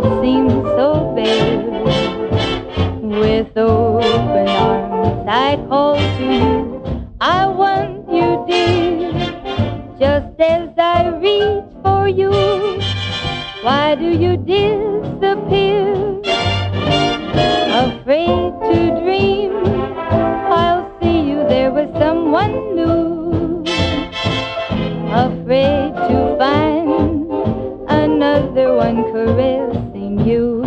would seem so bare. With open arms I'd call to you, I want you, dear. Just as I reach for you, why do you disappear? Afraid to dream I'll see you there with someone new. Afraid to find another one caressing you.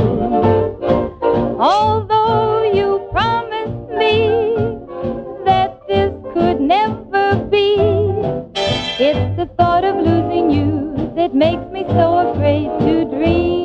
Although you promised me that this could never be, it's the thought of losing you that makes me so afraid to dream.